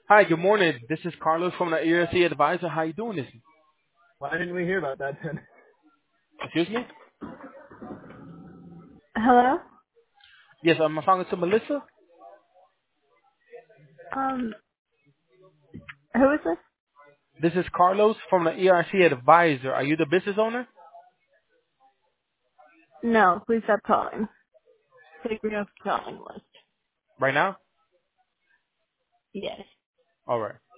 Hi, good morning. This is Carlos from the ERC Advisor. How you doing this? Why didn't we hear about that then? Excuse me? Hello? Yes, I'm talking to Melissa. Um, who is this? This is Carlos from the ERC Advisor. Are you the business owner No, please stop calling. Take me off the calling list. right now? Yes. All right.